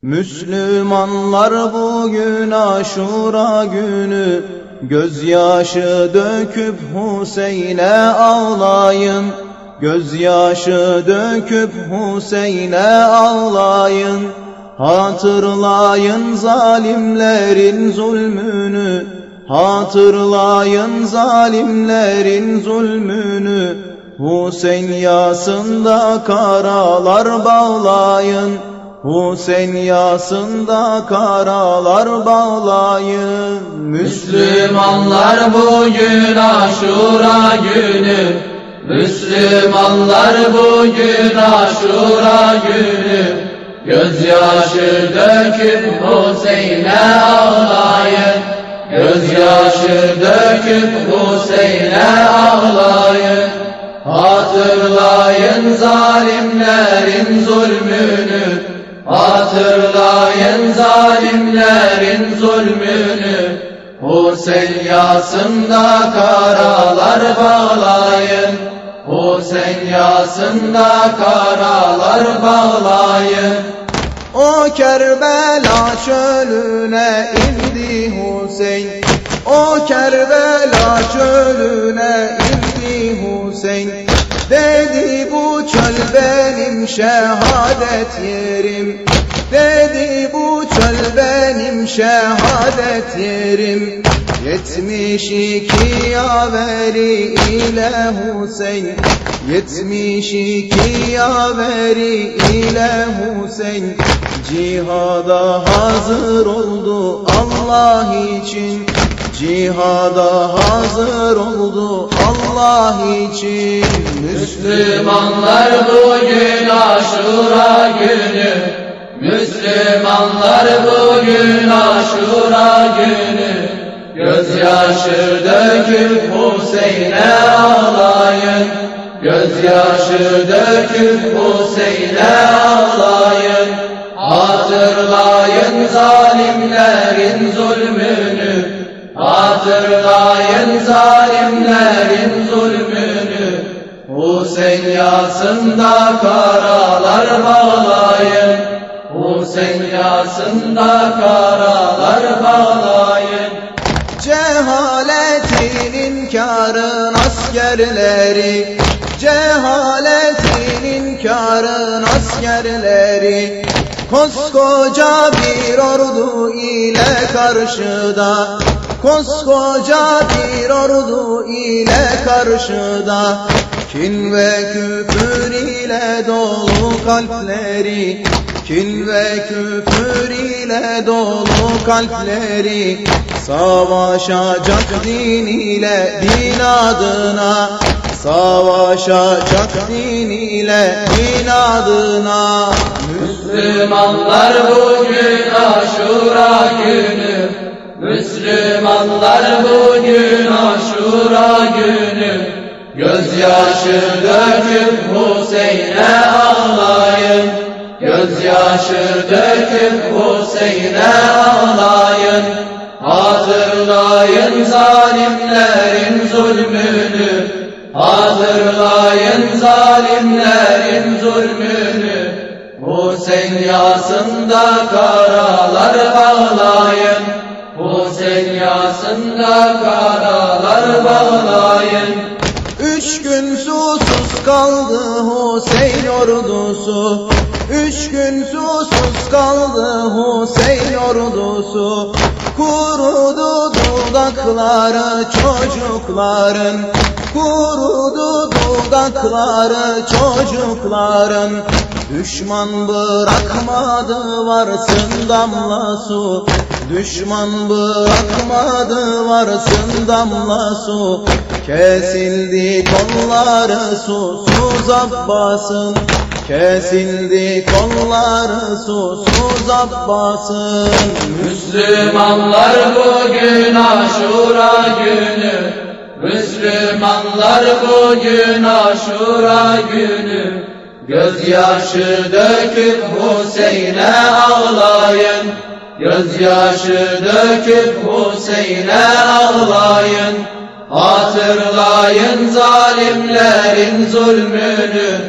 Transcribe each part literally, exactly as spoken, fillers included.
Müslümanlar bugün Aşura günü, gözyaşı döküp Hüseyin'e ağlayın. Gözyaşı döküp Hüseyin'e ağlayın. Hatırlayın zalimlerin zulmünü, hatırlayın zalimlerin zulmünü. Hüseyin yasında karalar bağlayın, Hüseyin yasında karalar bağlayın. Müslümanlar bugün Aşura günü, Müslümanlar bugün Aşura günü, gözyaşı döküp Hüseyin'e ağlayın. Gözyaşı döküp Hüseyin'e ağlayın. Hatırlayın zalimlerin zulmünü, hatırlayın zalimlerin zulmünü. Hüseyin yasında karalar bağlayın, Hüseyin yasında karalar bağlayın. O Kerbela çölüne indi Hüseyin, o Kerbela çölüne indi Hüseyin. Dedi bu çöl benim şehadet yerim, dedi bu çöl benim şehadet yerim. Yetmiş iki yaveri ile Hüseyin, yetmiş iki yaveri ile Hüseyin. Cihada hazır oldu Allah için, cihada hazır oldu Allah için. Müslümanlar bugün Aşura günü, Müslümanlar bugün Aşura günü, gözyaşı döküp Hüseyin'e ağlayın. Gözyaşı döküp Hüseyin'e ağlayın. Hatırlayın zalimlerin zulmünü, hatırlayın zalimlerin zulmünü. Hüseyin yasında karalar bağlayın, Hüseyin yasında karalar bağlayın. Cehaletin inkarın askerleri, cehaletin inkarın askerleri. Koskoca bir ordu ile karşıda, koskoca bir ordu ile karşıda. Kin ve küfür ile dolu kalpleri, kin ve küfür ile dolu kalpleri. Savaşacak din ile din adına, savaşacak din ile din adına. Müslümanlar bugün Aşura günü, Müslümanlar bugün Aşura günü, gözyaşı döküp Hüseyin'e ağlayın. Gözyaşı döküp Hüseyin'e ağlayın. Hatırlayın zalimlerin zulmünü, hatırlayın zalimlerin zulmünü. Hüseyin yasında karalar bağlayın, Hüseyin yasında karalar bağlayın. Üç gün susuz kaldı Hüseyin ordusu, üç gün susuz kaldı Hüseyin ordusu. Kurudu dudakları çocukların, kurudu dudakları çocukların. Düşman bırakmadı varsın damla su, düşman bırakmadı varsın damla su. Kesildi kolları susuz Abbas'ın, kesildi kolları susuz Abbas'ın. Müslümanlar bugün Aşura günü, Müslümanlar bugün Aşura günü, gözyaşı döküp Hüseyin'e ağlayın. Gözyaşı döküp Hüseyin'e ağlayın. Hatırlayın zalimlerin zulmünü,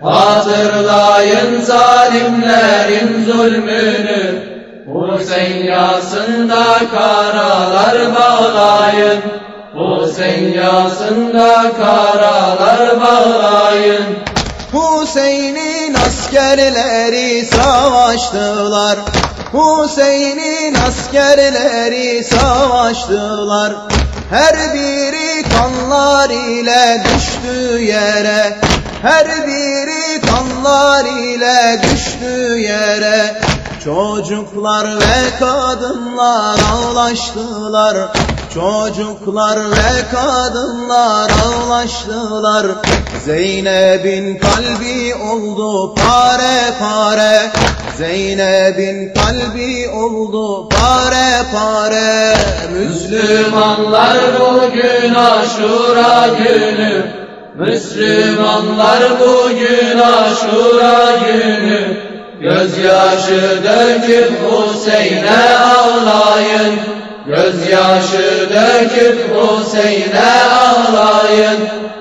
Hatırlayın zalimlerin zulmünü, Hüseyin yasında karalar bağlayın, Hüseyin yasında karalar bağlayın. Hüseyin'in askerleri savaştılar, Hüseyin'in askerleri savaştılar. Her biri kanlar ile düştü yere, her biri kanlar ile düştü yere. Çocuklar ve kadınlar ağlaştılar, çocuklar ve kadınlar ağlaştılar. Zeynep'in kalbi oldu pare pare, Zeynep'in kalbi oldu pare pare. Müslümanlar bugün Aşura günü, Müslümanlar bugün Aşura günü, gözyaşı döküp Hüseyin'e ağlayın, gözyaşı döküp Hüseyin'e ağlayın.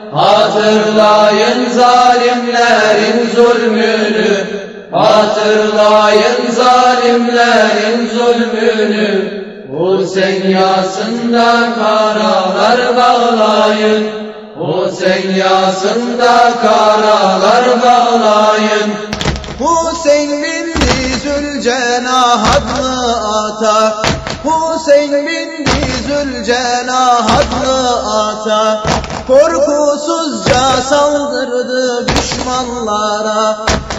Hatırlayın zalimlerin zulmünü, hatırlayın zalimlerin zulmünü. Hüseyin yasında karalar bağlayın, Hüseyin yasında karalar bağlayın. Hüseyin bindi Zülcenah adlı ata, Hüseyin bindi Zülcenah adlı ata. Korkusuzca saldırdı düşmanlara,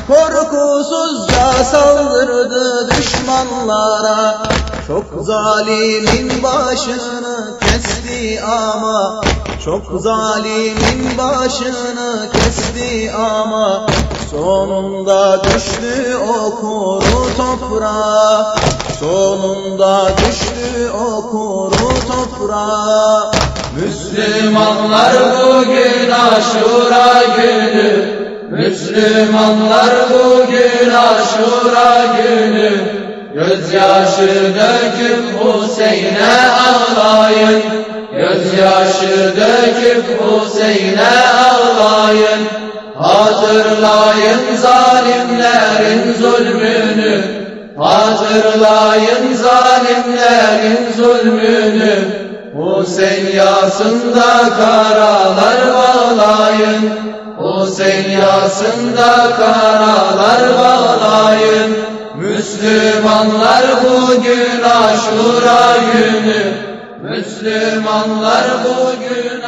korkusuzca saldırdı düşmanlara. Çok zalimin başını kesti ama, çok zalimin başını kesti ama, sonunda düştü o kuru toprağa, sonunda düştü o kuru toprağa. Müslümanlar bugün Aşura günü, Müslümanlar bugün Aşura günü, gözyaşı döküp Hüseyin'e ağlayın, gözyaşı döküp Hüseyin'e ağlayın. Hatırlayın zalimlerin zulmünü, hatırlayın zalimlerin zulmünü. Hüseyin yasında karalar bağlayın, Hüseyin yasında karalar bağlayın. Müslümanlar bugün Aşura günü, Müslümanlar bugün